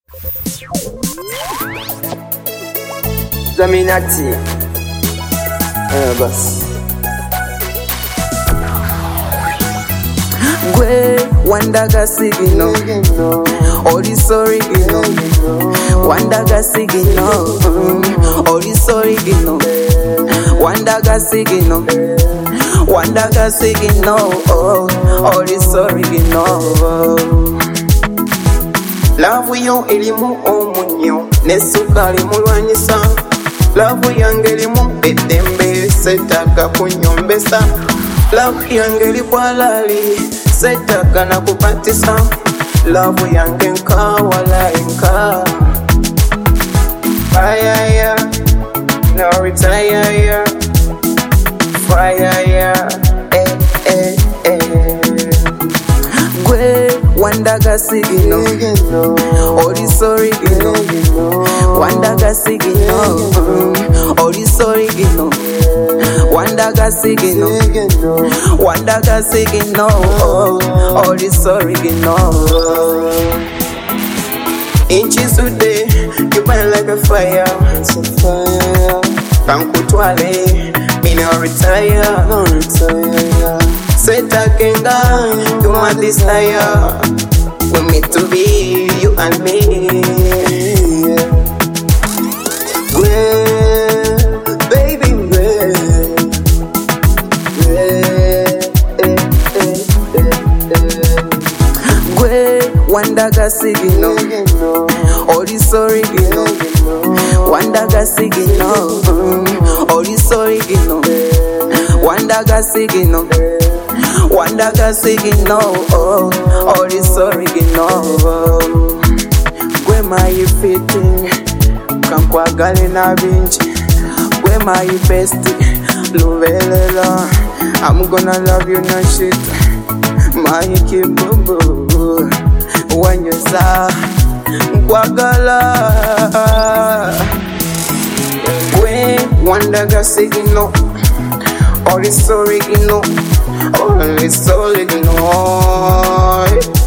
Zaminati. Bas. Gwe wandaga sigino Oli sorry gino Wandaga sigino Oli sorry gino Wandaga sigino Wandaga sigino Oli sorry gino Love yo elimu omunyo nesukali mulwanyisa. Love yange elimu eddembe setaka kunyombesa. Love yange elikwalali setaka nakupatisa. Love yange nka wala nka. Fire ya, no retire ya. Fire ya, Gwe wandaga sigino Oli sorry gino Wandaga sigino Oli sorry gino Wandaga sigino Wandaga sigino Oli sorry gino Inches a day, you burn like a fire. Kankutwale, me no retire. Set again, you my desire. We meant to be you and me. Well, baby, Gwe wandaga sigino Oli sorry gino Wandaga sigino Oli sorry gino Wandaga sigino Wandaga sigino Oli sorry gino Gwe my fitting Kankwagale na binchi Gwe my bestie Luvelela I'm gonna love you no shit My kibubu Wanyosa Nkwagala Gwe wandaga sigino Oli sorry gino Oli sorry gino